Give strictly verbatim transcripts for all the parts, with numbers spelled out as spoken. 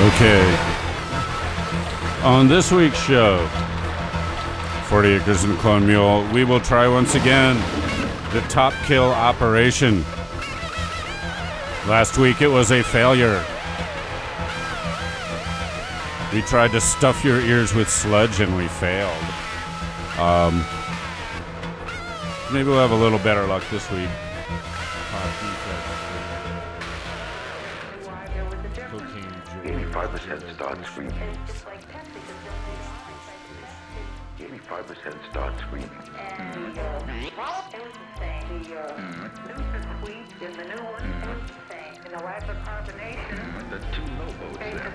Okay. On this week's show, forty Acres and Clone Mule, we will try once again the top kill operation. Last week it was a failure. We tried to stuff your ears with sludge and we failed. Um, maybe we'll have a little better luck this week. eighty-five percent start screaming. eighty-five percent start screaming. The two low-boats there.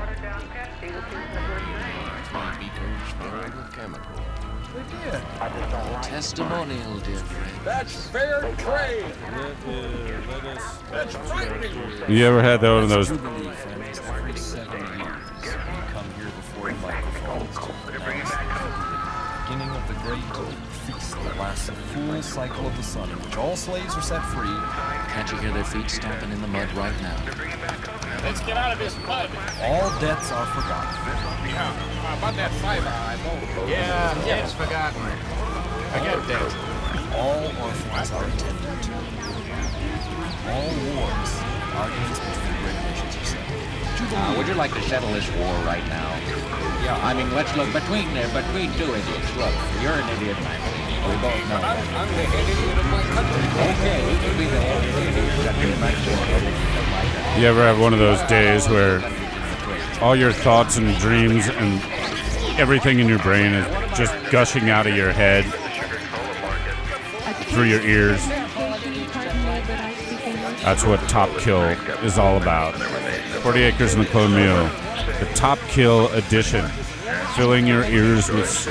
Chemical. We did. Testimonial, dear friend. That's fair trade. Let, uh, let us, That's frightening. you ever had one of those? Jubilee, friends, every seven years, we come here before the microphones to announce the beginning of the great feast that lasts a full cycle of the sun, in which all slaves are set free. Can't you hear their feet stomping in the mud right now? Let's get out of this mud. All debts are forgotten. Yeah, uh, about that fiber, I know. Yeah, yeah, it's forgotten. Forget that. All orphans are attended to. All wars are against between great nations are settled. Uh, would you like to settle this war right now? Yeah, I mean, let's look between there, between two idiots. Look, you're an idiot, man. We both know I'm, that. I'm the head idiot of my country. Okay, we can be the head idiot. Except you're not sure like that. You ever have one of those days where all your thoughts and dreams and everything in your brain is just gushing out of your head through your ears? That's what Top Kill is all about. forty Acres and the Clone Mule. The Top Kill edition. Filling your ears with sludge.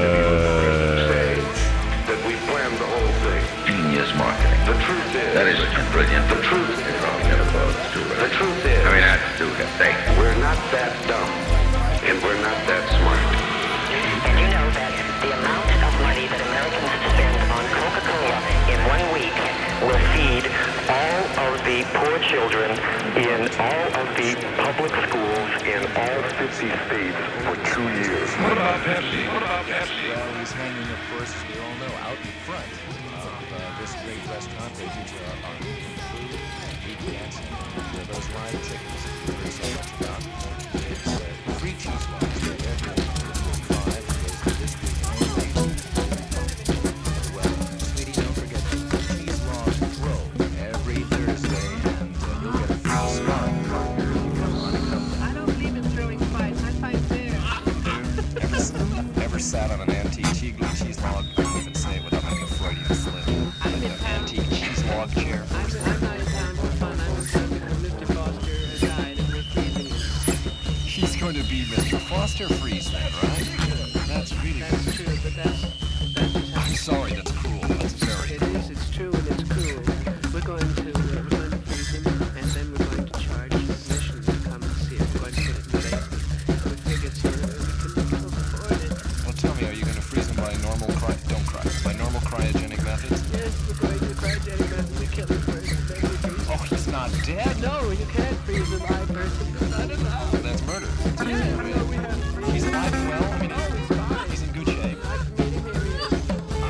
That we planned the whole thing. Genius marketing. The truth is. That is brilliant. The truth is. The truth is. I mean, that's stupid. We're not that dumb. And we're not that smart. And you know that the amount of money that Americans spend on Coca-Cola in one week will feed all of the poor children in all of the public schools in all fifty states for two years. What about Pepsi? What about Pepsi? Well, he's hanging, of course, as we all know, out in front of uh, this great restaurant. They feature our, our food, beef dancing, and uh, those live chickens that you heard so much about. It's uh, three cheese lobster every five. This week only. Well, sweetie, don't forget the cheese log throw every Thursday, and uh, you'll get a free sparring partner if you want to come. I don't believe in throwing fights. I fight fair. Ever, s- ever sat on an antique cheese cheese log? I can't even say it without having a Freudian slip. I'm in An town. antique cheese log chair. I'm, I'm not in town for fun. I'm in town because Mister Foster has died and we're freezing him. He's going to be Mister Foster Freeze then, right? That's really That's good. true, but that's, that's just how I'm sorry, that's cruel. That's very it cruel. is. It's true and it's cool. We're going to, uh, we're going to freeze him and then we're going to charge admission to come and see it. We're going to put it in the basement. We figured so that we can, we can afford it. Well, tell me, are you going to freeze him by normal cry? Don't cry. By normal cryogenic methods? Yes, we're going to cryogenic method. We kill him first and then we freeze him. Oh, he's not dead. No, you can't freeze a live person. Not allowed. That's murder. Yeah, no, we have to freeze He's him. alive and well. I mean, Oh, he's fine. he's in good shape. Nice meeting you. Here he is.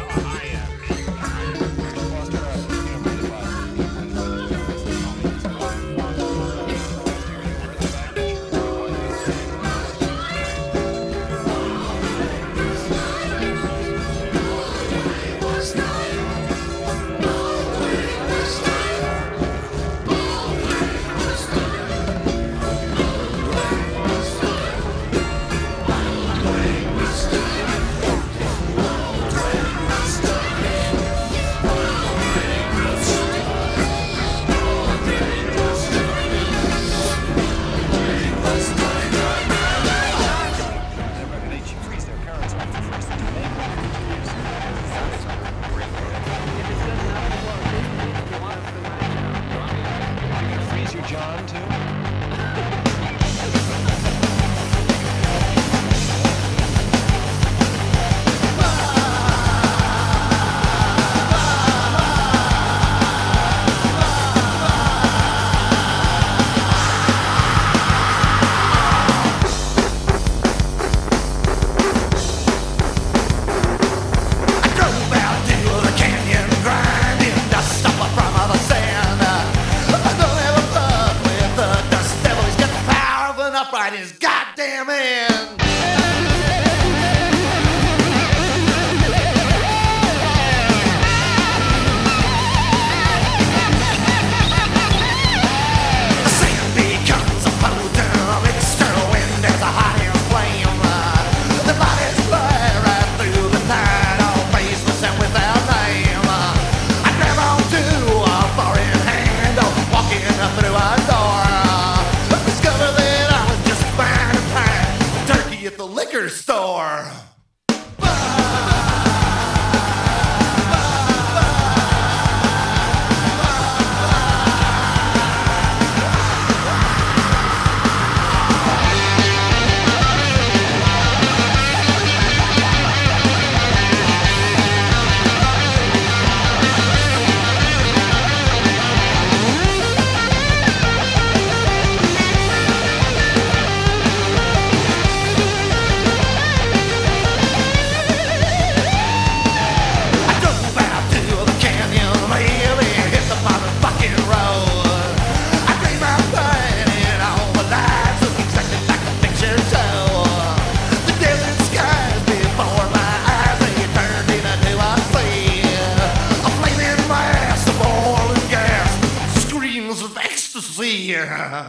Mister Foster, uh, you don't mind if I... here.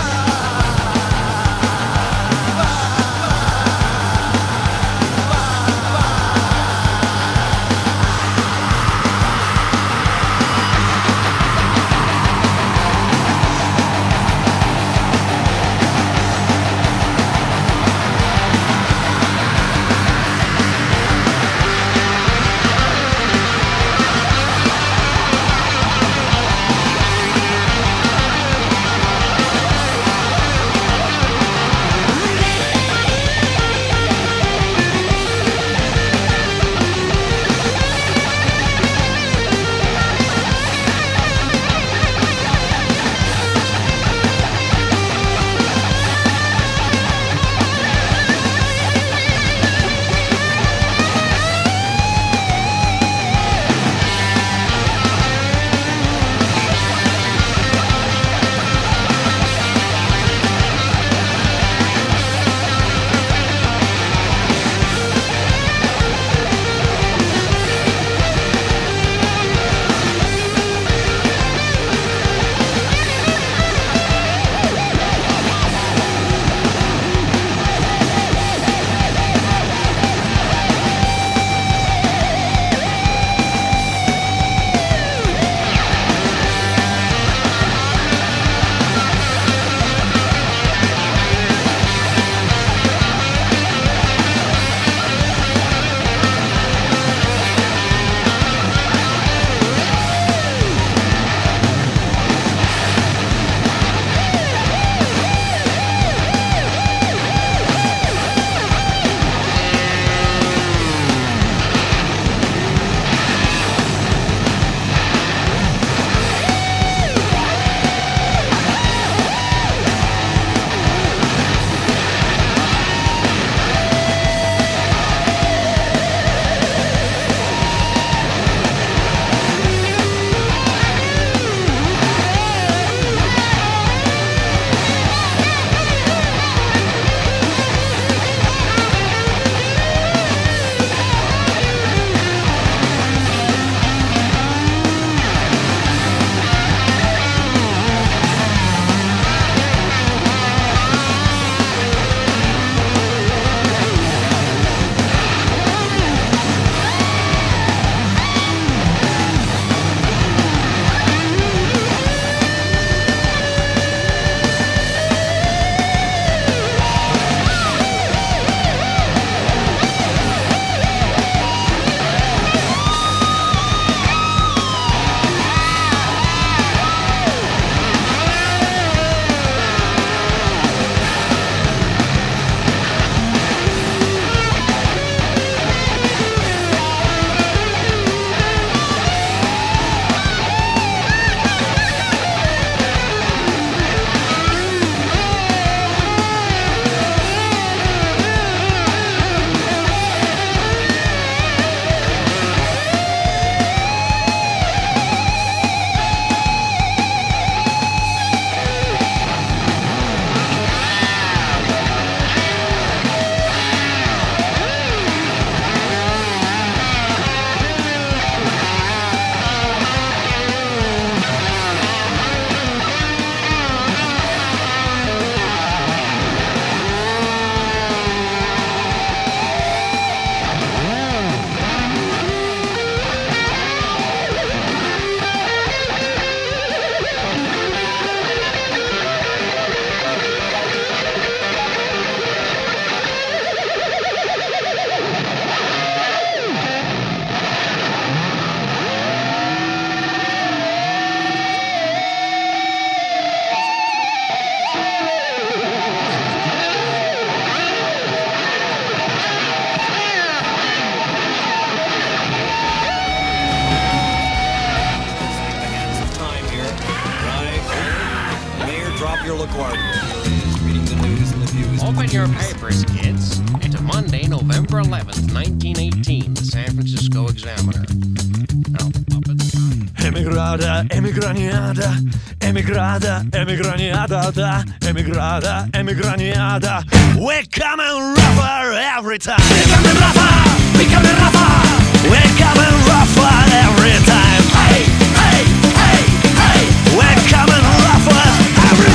Open your papers, kids, to Monday, November eleventh, nineteen eighteen, the San Francisco Examiner. Now, up at the top. Emigrada, emigraniada, emigrada, emigraniada, emigrada, emigraniada. We're coming rougher every time. We're coming rougher, we're coming rougher. We're coming rougher every time. Hey, hey, hey, hey. We're coming rougher every time.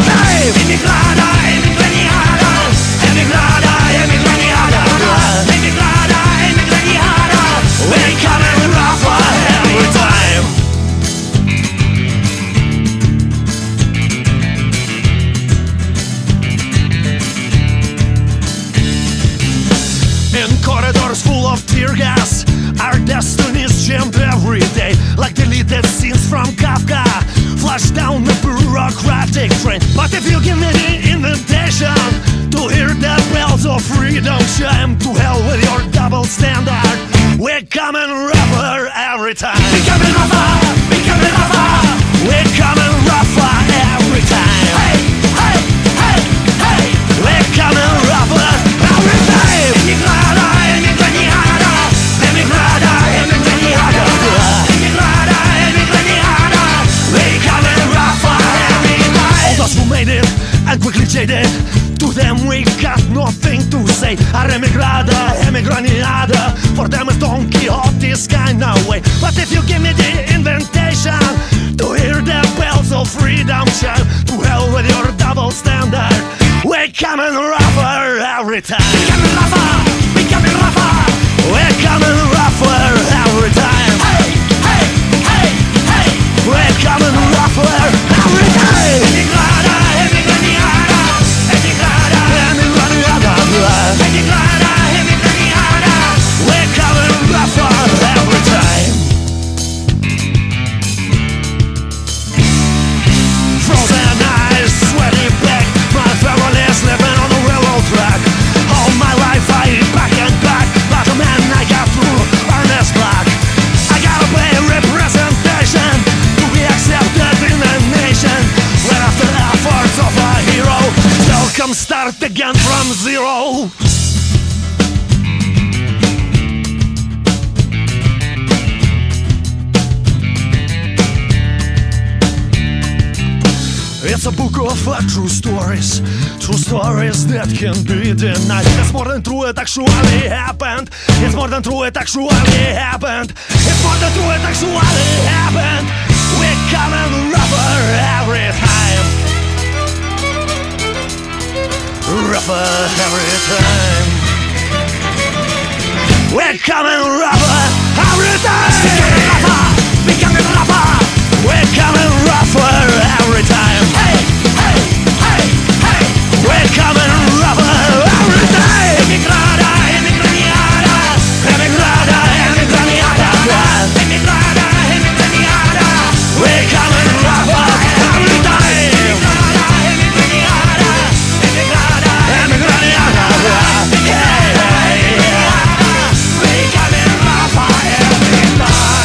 rush down the bureaucratic train. But if you give me the invitation to hear the bells of freedom chime, to hell with your double standard. We're coming rougher every time. We're coming rougher, we're coming rougher. We're coming rougher every time. Hey, hey, hey, hey. We're coming rougher every time. Emigrada, emigrada, emigrada, emigrada, emigrada, emigrada. We're coming rougher every time. All those who made it and quickly jaded, to them we got nothing to say. Our emigrada, emigraniada, for them it's Don Quixote's kind of way. But if you give me the invitation to hear the bells of freedom chime, to hell with your double standard. We're coming rougher every time. We're coming rougher, we're coming rougher. We're coming rougher every time. Hey, hey, hey, hey. We're coming rougher every time. Emigrada, emigraniada, emigrada, emigraniada, emigrada, emigraniada. We're coming rougher every time. Frozen eyes, sweaty back. My family's living on the railroad track. All my life I eat back and back, but the man I got through earn his black. I gotta pay representation to be accepted in the nation. When after the efforts of a hero, still come start again from zero. It's a book of uh, true stories, true stories that can be denied. It's more than true, it actually happened. It's more than true, it actually happened. It's more than true, it actually happened. We're coming rougher every time. Rougher every time. We're coming rougher every time. We're coming rougher, we're coming rougher. We're coming rougher every time. Hey, hey, hey, hey. We're coming rougher every time. Emigrada, emigraniada, emigrada, emigraniada, emigrada, emigraniada. We're coming rougher every time. Emigrada, emigraniada, emigrada, emigraniada. Hey, hey, hey. We're coming rougher every time.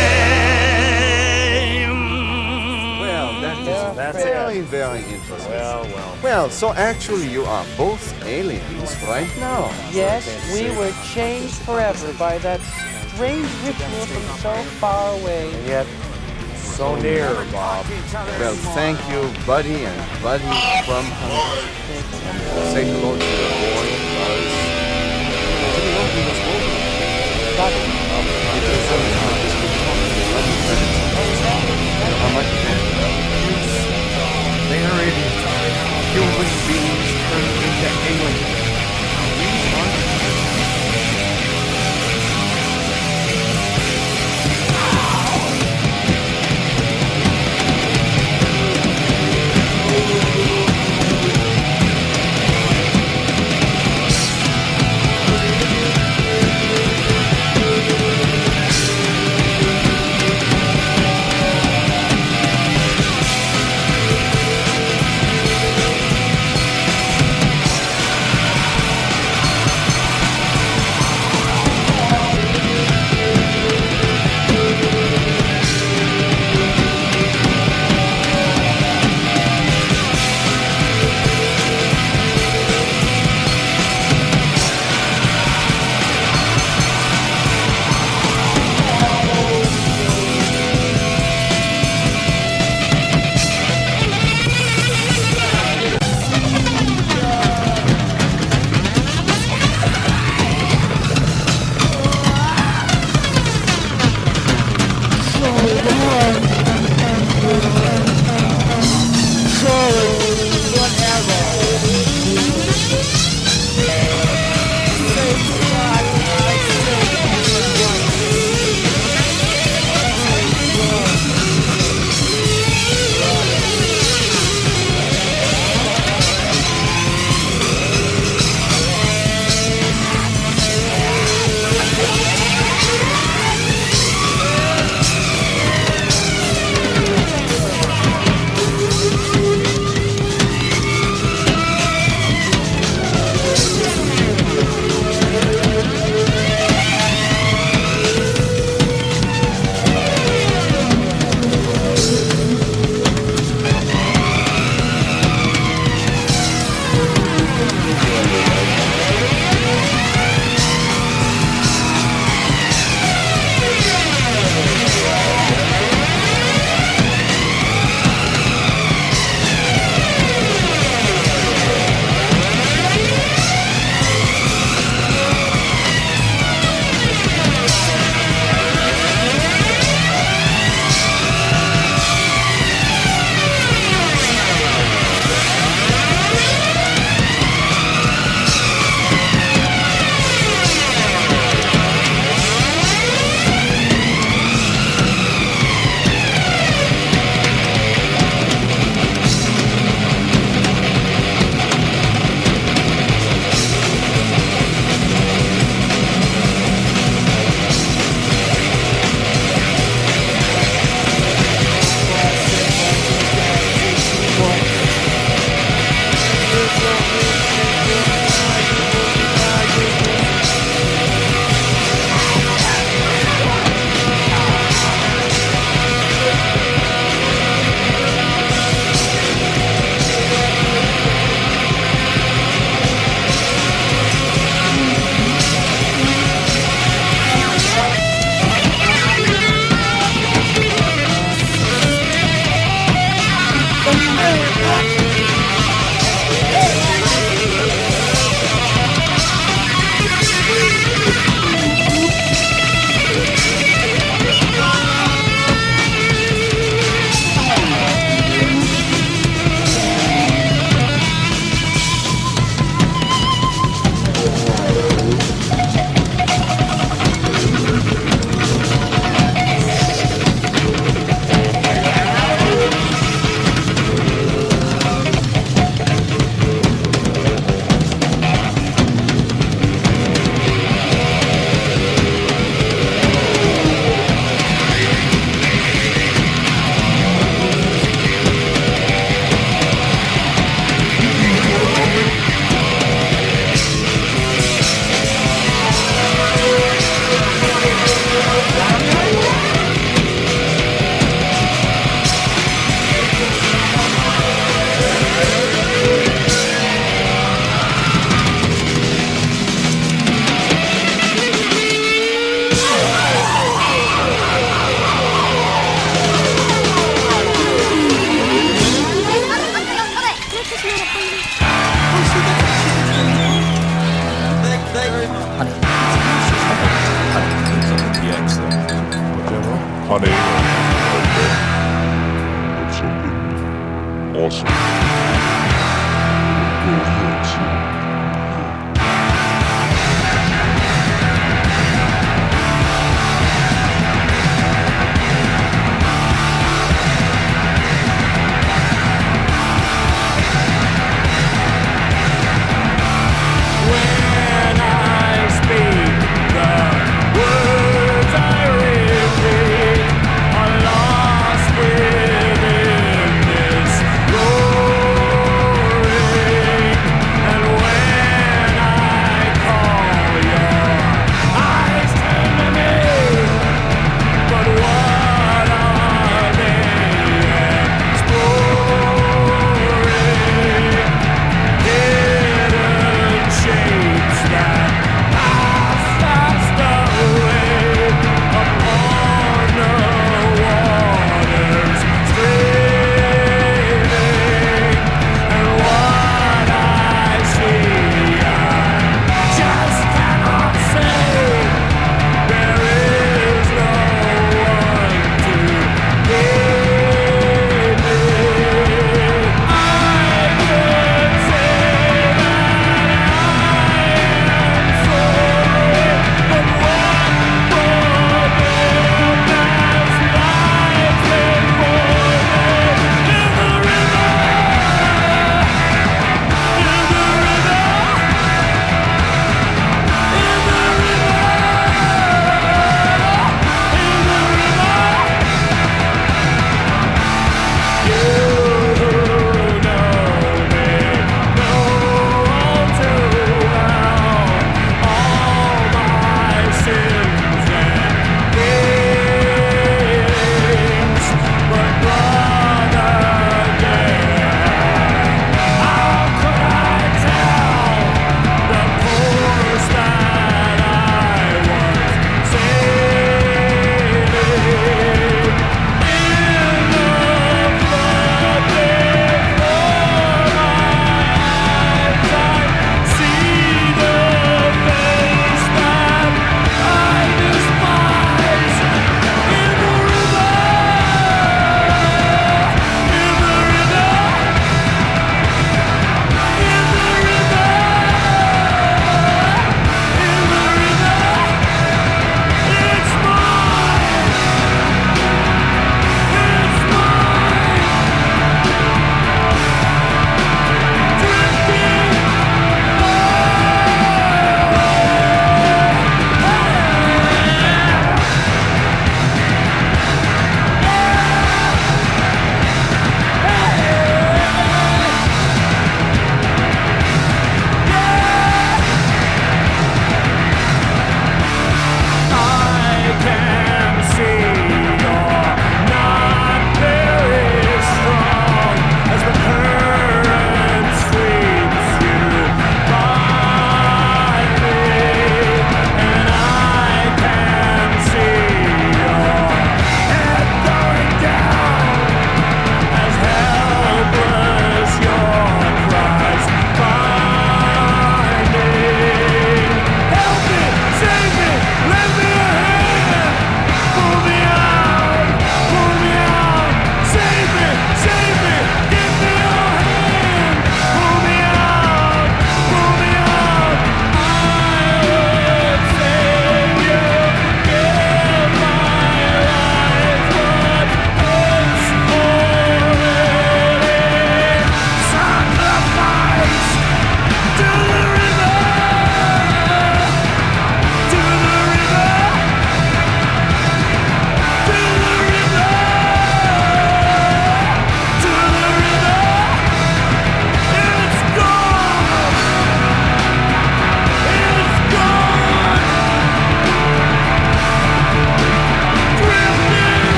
Very, very interesting. Well, well. Well, so actually you are both aliens right now. Yes, we were changed forever by that strange ritual from so far away. And yet, so near, Bob. Well, thank you, Buddy and Buddy from Hungary. And say hello to your boy, Buzz. To the old people, Got it. It is a how much you can. There it is. Human beings turned into aliens. These aren't of something awesome. Go ahead, see. And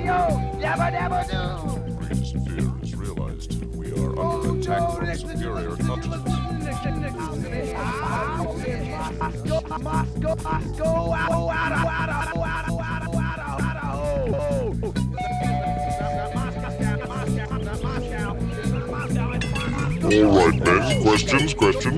Greatest fear is realized. We are under attack from superior consciousness. All right, men. Questions? Questions?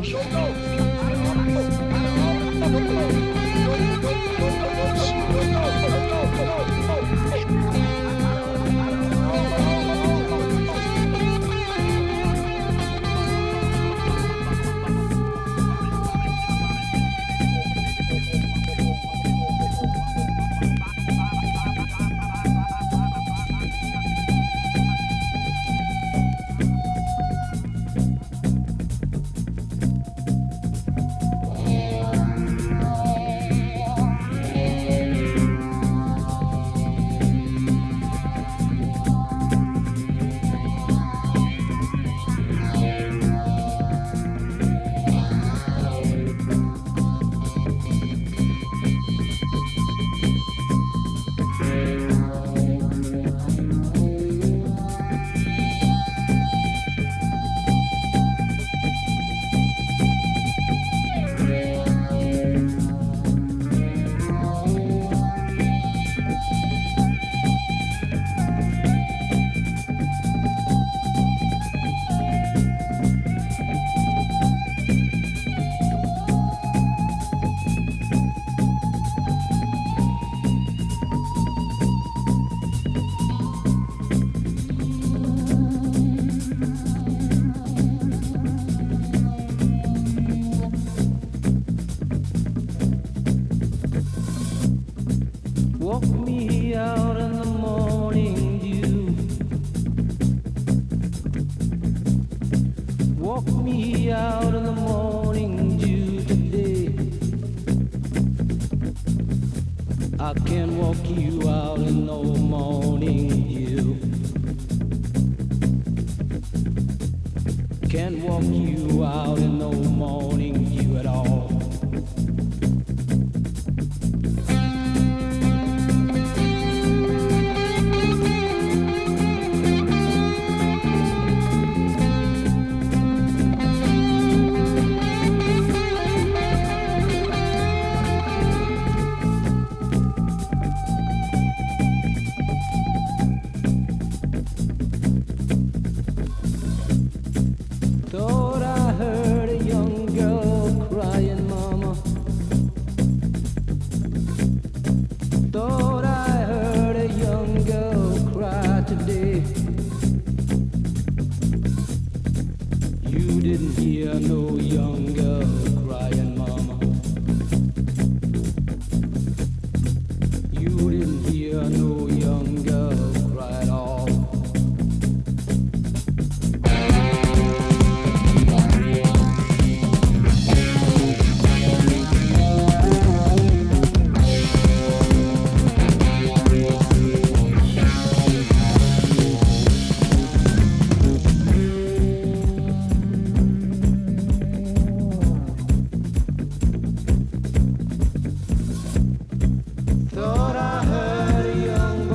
Walk me out in the morning dew. Walk me out in the morning dew today. I can't walk you out in no morning dew. Can't walk you out in no morning dew at all. Thought I heard a young girl crying, mama. Thought I heard a young girl cry today. You didn't hear no young girl crying, mama. You didn't hear no young girl cry at all. Thought I heard a young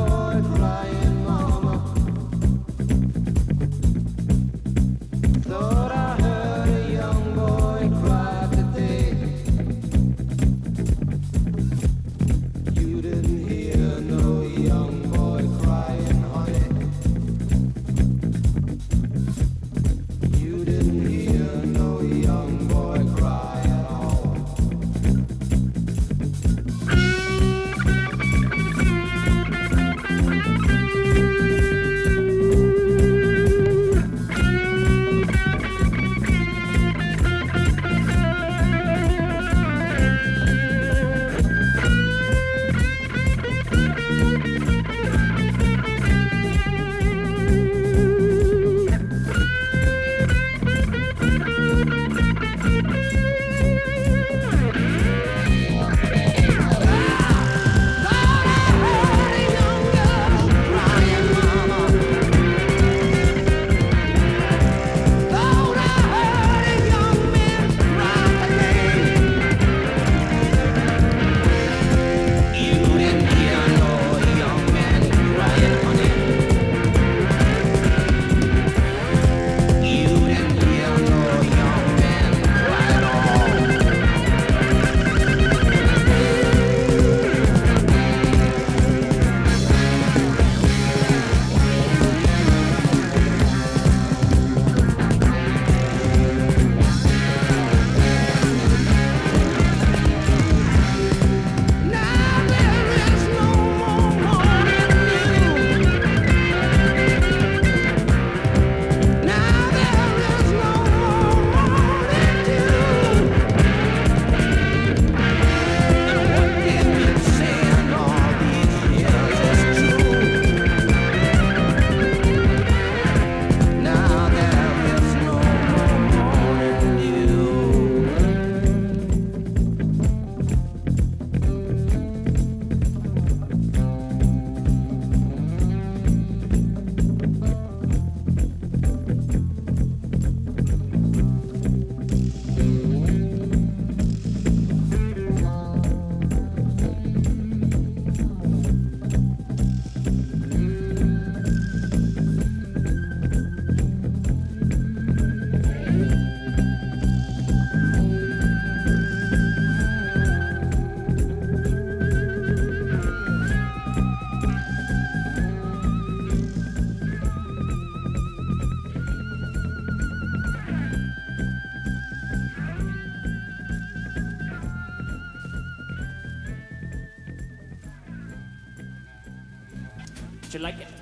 How'd you like it?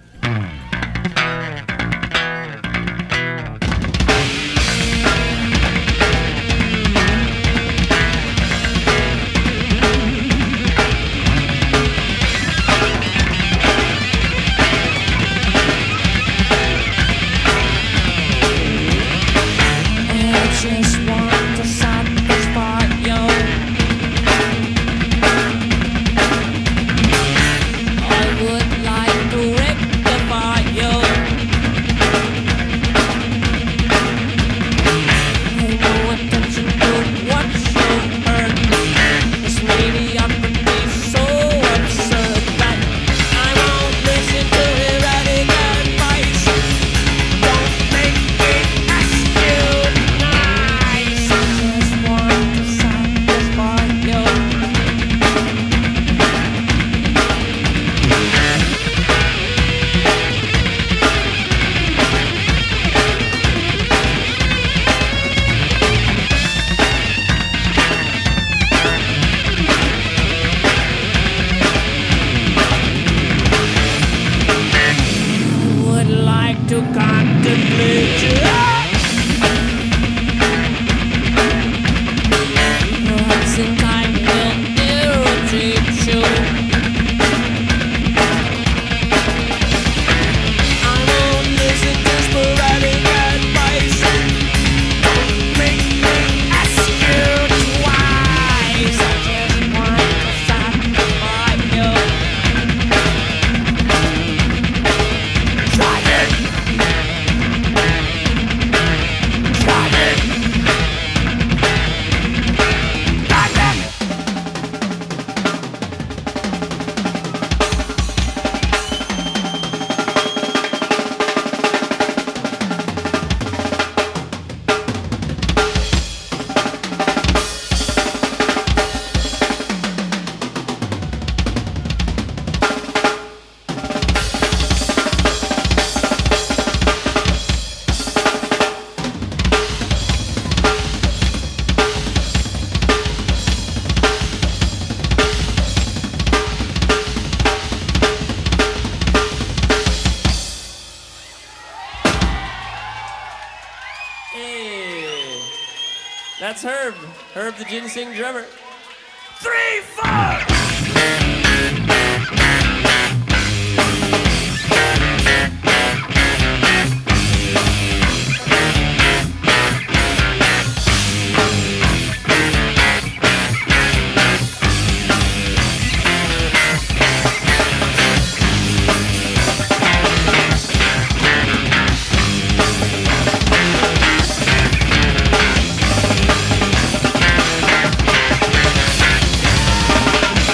That's Herb. Herb the Ginseng drummer. Three, four! Thank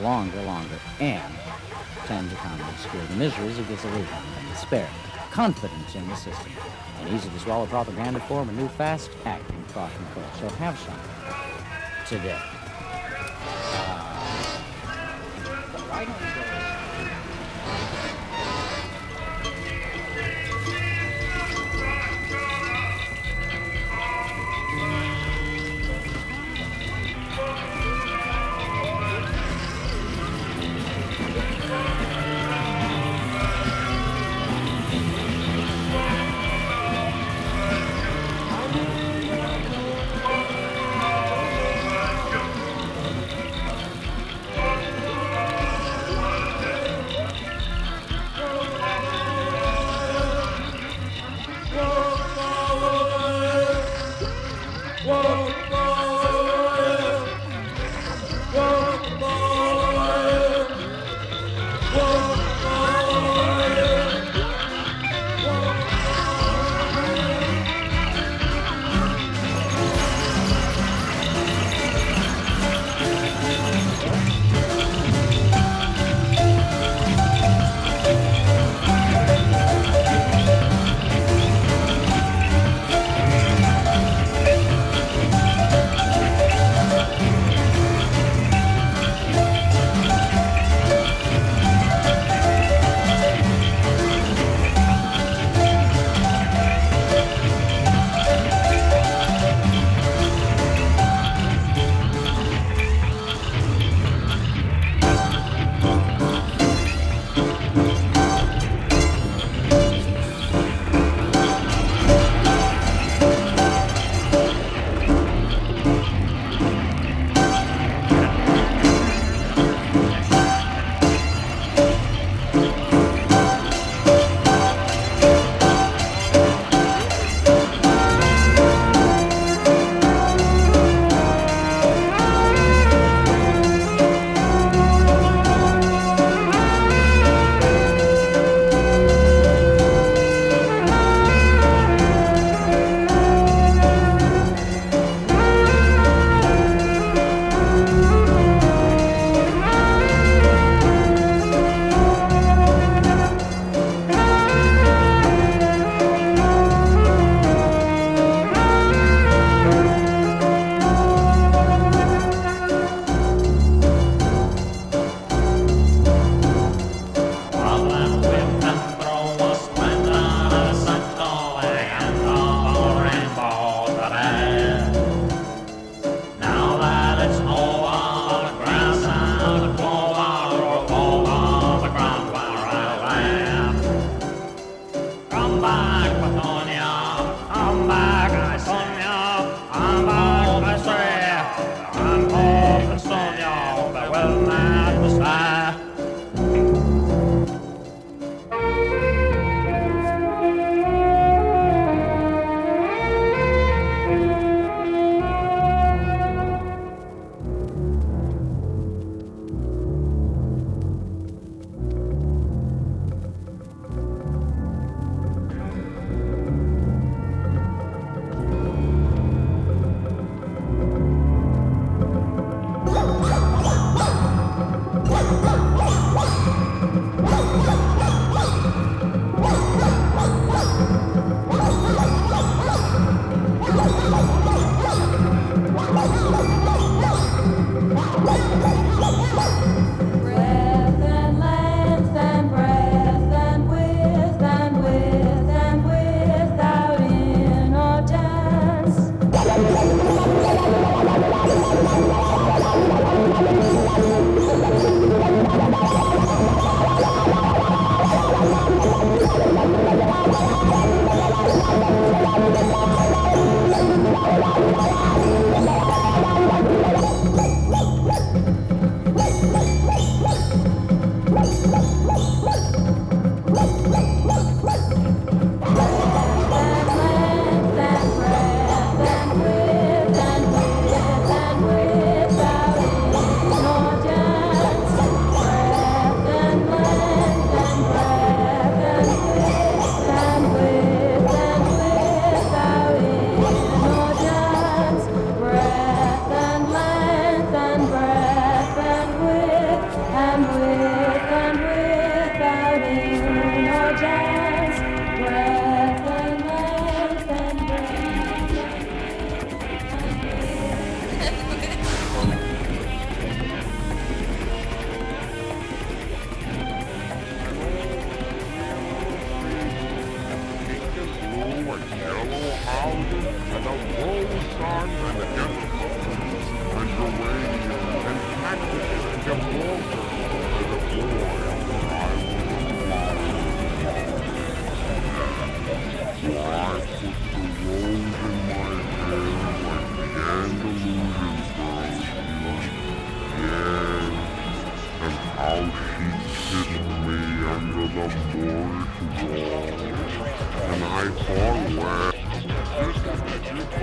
longer, longer, and tend to calmly obscure the miseries of disillusion and despair, confidence in the system, and easy-to-swallow propaganda form a new fast-acting thought control. So have some today. Uh, why don't we go...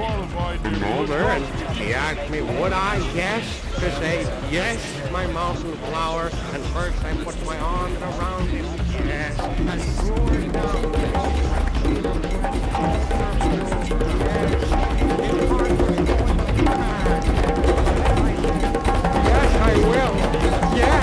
came over and she asked me would I guess to say yes, my mountain flower. And first I put my arms around his chest and roared down. Yes, I will. Yes.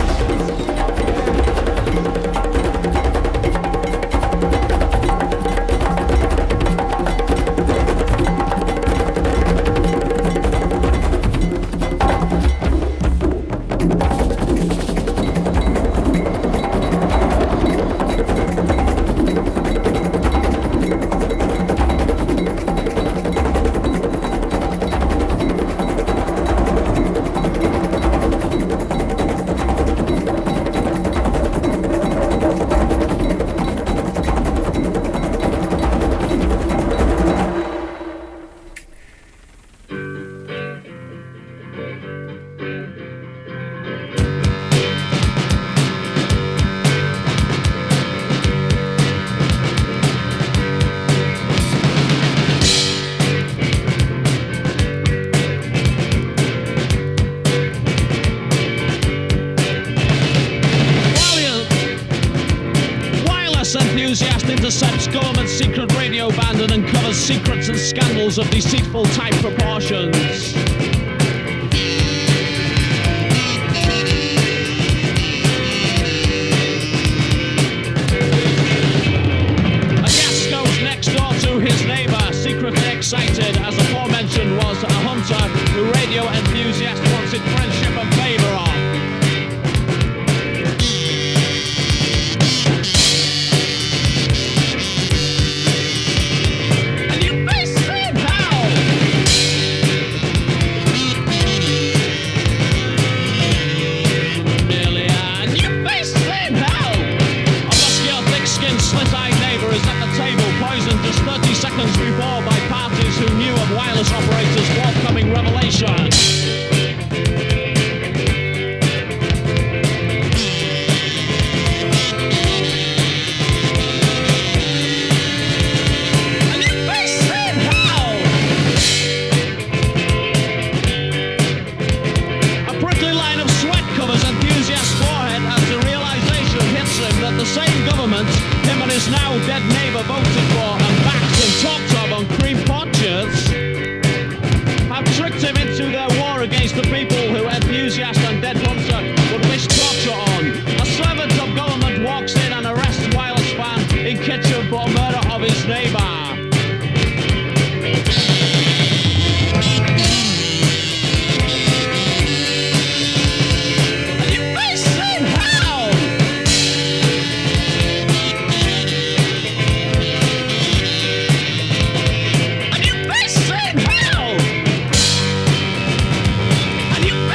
Intercepts government secret radio band and uncovers secrets and scandals of deceitful type proportions. A guest goes next door to his neighbor, secretly excited, as aforementioned was a hunter who radio enthusiast wanted friendship and favor of. Seconds before by parties who knew of wireless operators' forthcoming revelation. And you face it how? A prickly line of sweat covers enthusiast's forehead as the realization hits him that the same government him and his now dead neighbor voted for and backed and talked of on cream ponchers have tricked him into their war against the people who enthusiast and dead hunter would wish torture on. A servant of government walks in and arrests wireless fan in kitchen for murder of his neighbor. And you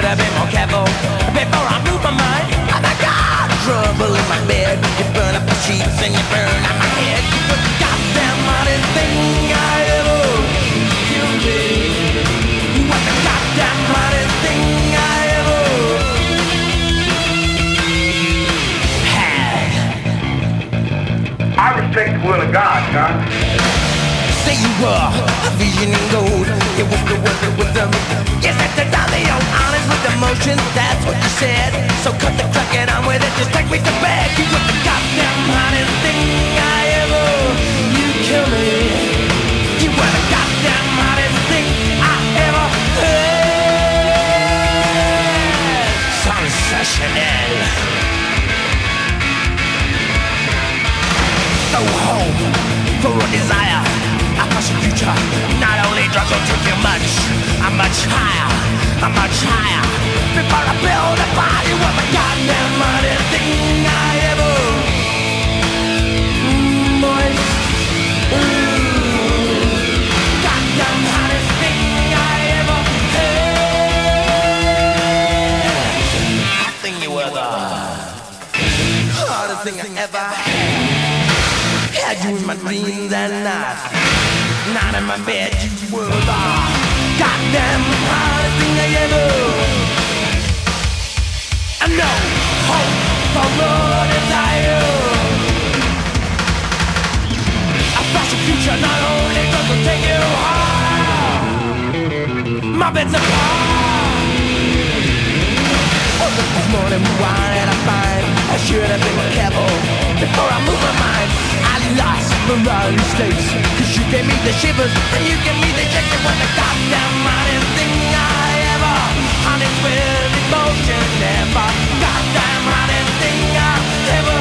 have been more careful before I move my mind. Oh my God, trouble in my bed. You burn up the sheets and you burn out my head. You put the goddamn hottest thing I ever killed me. You want the goddamn hottest thing I ever had. I respect the will of God, son. Say you were a vision in gold. You was the work with them. You said to die the old honest with emotions. That's what you said. So cut the crack and on with it. Just take me to bed. You were the goddamn hottest thing I ever. You kill me. You were the goddamn hottest thing I ever heard. Sensational. No hope for a desire. I push the future. Not only drugs will take you much. I'm much higher. I'm much higher. Before I build a body with the goddamn hottest thing I ever. Mm, boys. Mm. Goddamn hottest thing I ever had. I think you were the hottest thing I ever had. Had you in my dreams at night. Not in my bed, you were the goddamn hottest thing I ever. And no hope for a desire. A faster future not only does it take you higher. My bed's apart. Oh, this morning, why did I find I should have been more careful before I move my mind. I lost morality states, cause you gave me the shivers and you gave me the shakes. It was the goddamn hottest thing I ever, honest with emotion, never. Goddamn hottest thing I ever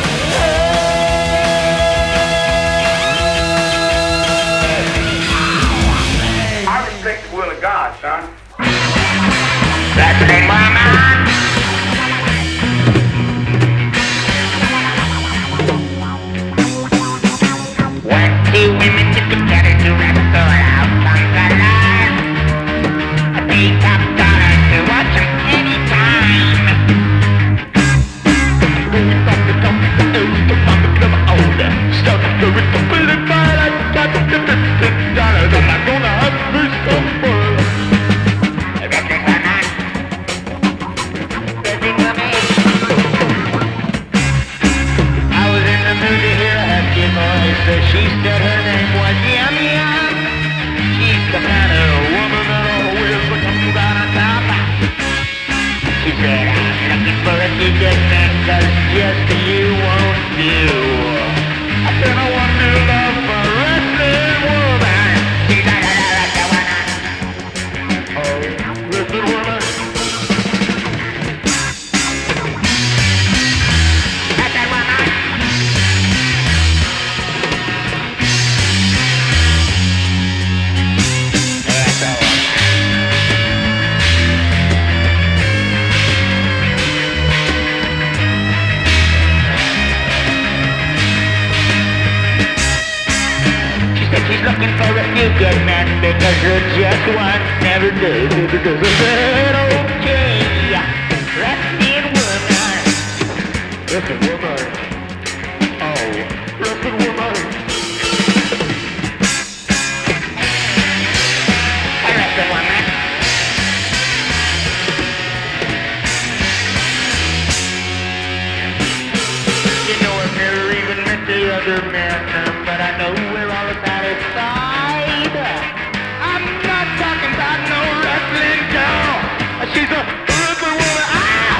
heard. I respect the will of God, son. That's the name, mama. Two women just together to rap a story out on the line. I pay top dollar to watch them anytime. Going off the top of the earth, the mama never older. Stuck the rhythm, feeling fine, I got the fifty dollars. I'm not gonna have me some fun. I was in the mood to hear a husky voice. She said her name was Yum Yum. She's the kind of woman that always comes out on top. She said, I'm looking for a few good men, cause just you won't do. I said, I want to love for a wrestling woman. She said, I like that one. Oh, wrestling woman. That's that woman. She's looking for a few good men because you're just one never do. Because I said, okay, wrestling woman. Wrestling woman. Oh, wrestling woman. A wrestling woman. You know I've never even met the other man, but I know we're all satisfied. I'm not talking about no wrestling girl. She's a wrestling woman. Ah!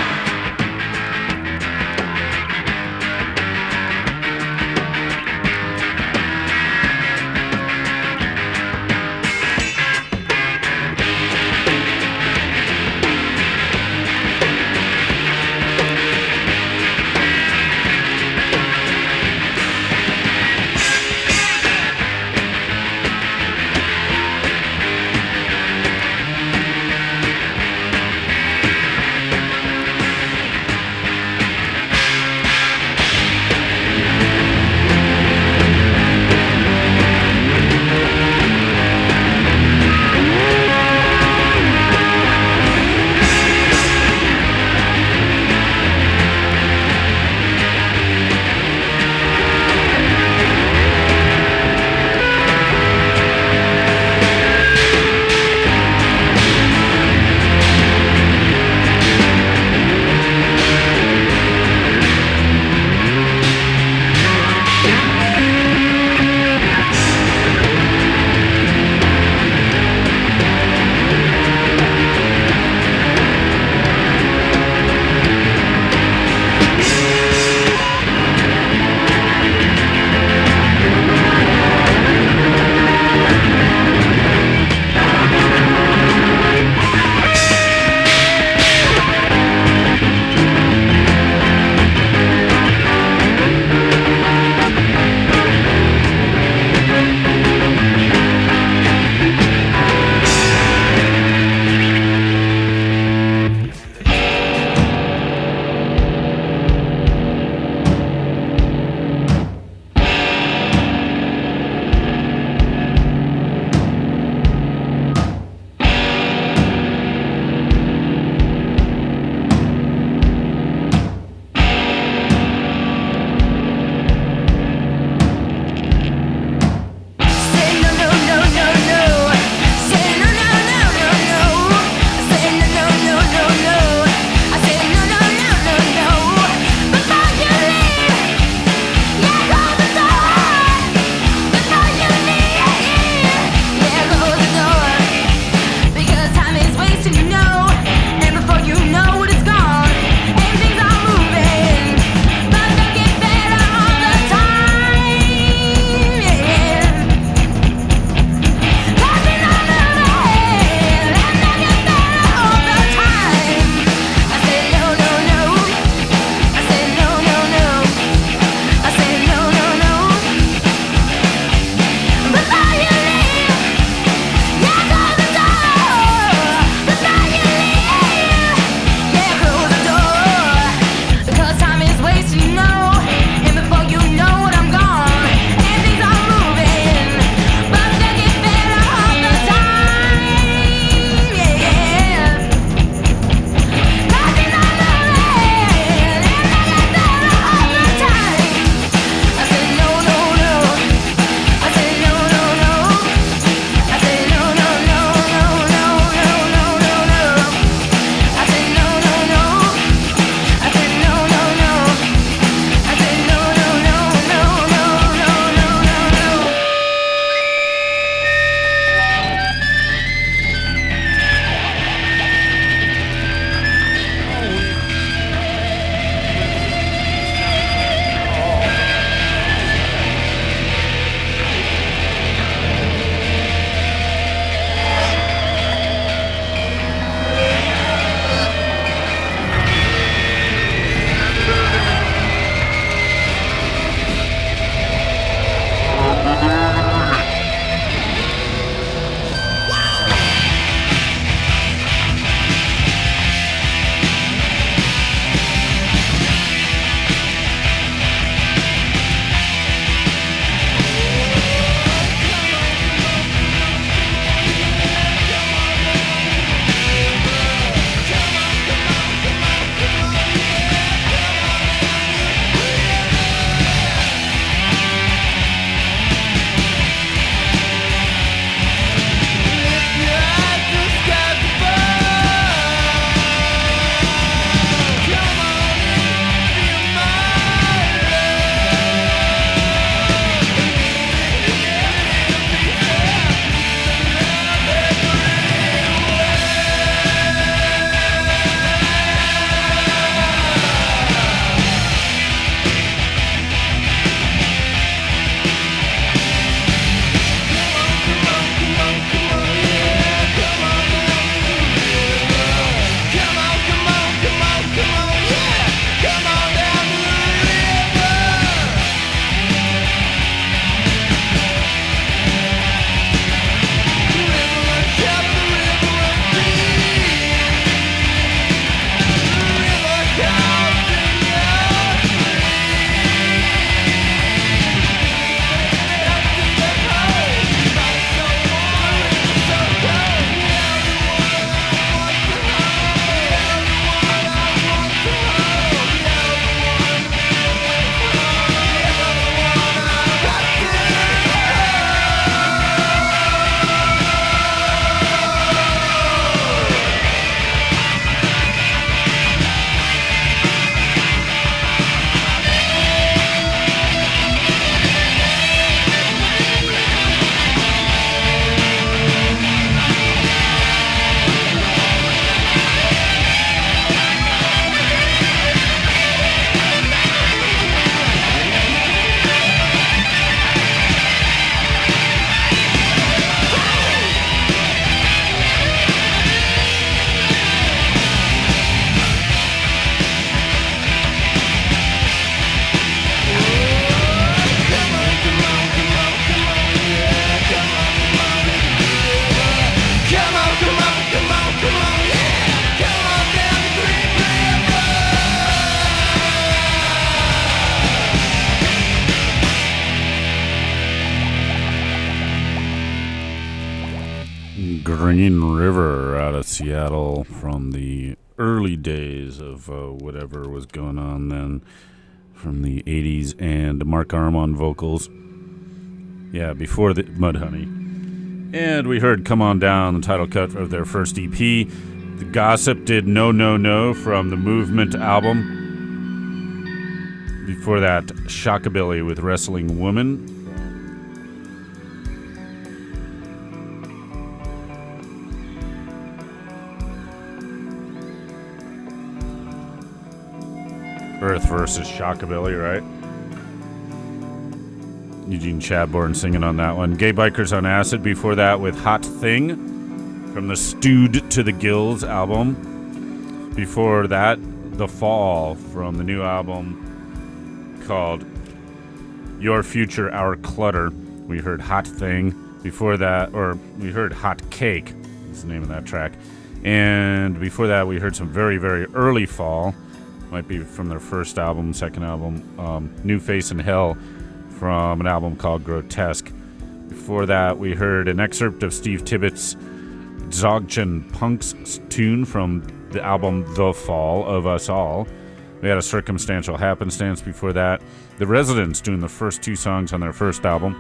Green River out of Seattle from the early days of uh, whatever was going on then, from the eighties, and Mark Armon vocals. Yeah, before the Mudhoney. And we heard Come On Down, the title cut of their first E P. The Gossip did No No No from the Movement album. Before that, Shockabilly with Wrestling Woman. Earth versus Shockabilly, right? Eugene Chadbourne singing on that one. Gay Bikers on Acid before that with Hot Thing from the Stewed to the Gills album. Before that, The Fall from the new album called Your Future, Our Clutter. We heard Hot Thing. Before that, or we heard Hot Cake is the name of that track. And before that, we heard some very, very early Fall. Might be from their first album, second album, um, New Face in Hell, from an album called Grotesque. Before that, we heard an excerpt of Steve Tibbetts' Dzogchen Punk's tune from the album The Fall of Us All. We had a Circumstantial Happenstance before that. The Residents doing the first two songs on their first album.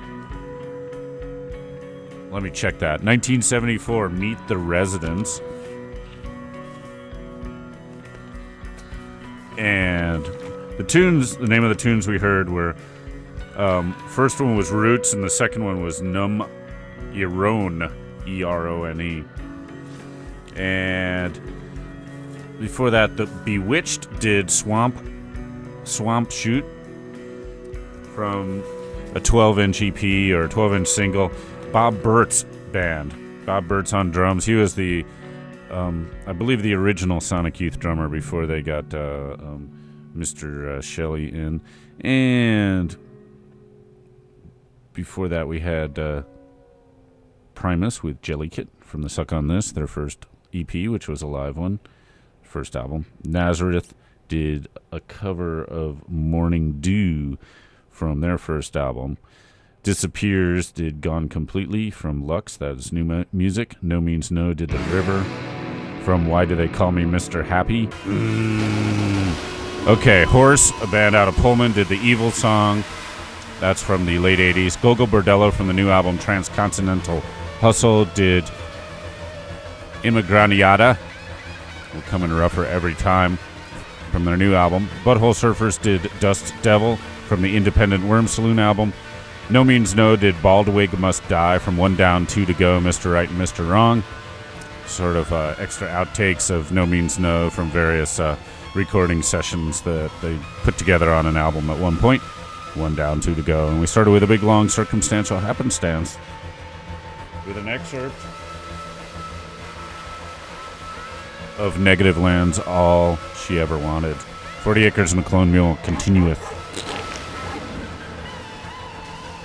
Let me check that. nineteen seventy-four, Meet the Residents. And the tunes, the name of the tunes we heard were, um, first one was Roots, and the second one was Num Irone, E R O N E. And before that, the Bewitched did Swamp, Swamp Shoot from a twelve-inch E P or a twelve-inch single. Bob Burt's band. Bob Burt's on drums. He was the Um, I believe the original Sonic Youth drummer before they got uh, um, Mister Uh, Shelley in. And before that we had uh, Primus with Jellykit from the Suck on This, their first E P, which was a live one, first album. Nazareth did a cover of Morning Dew from their first album. Disappears did Gone Completely from Lux, that is new mu- music. No Means No did The River from Why Do They Call Me Mister Happy. Mm. Okay, Horse, a band out of Pullman, did The Evil Song. That's from the late eighties. Gogol Bordello from the new album Transcontinental Hustle did Immigraniata. We're coming rougher every time from their new album. Butthole Surfers did Dust Devil from the independent Worm Saloon album. No Means No did Baldwig Must Die from One Down, Two to Go, Mister Right and Mister Wrong. Sort of uh, extra outtakes of No Means No from various uh, recording sessions that they put together on an album at one point. One Down, Two to Go. And we started with a big, long Circumstantial Happenstance with an excerpt of Negative Land's All She Ever Wanted. forty Acres and a Clone Mule continueth.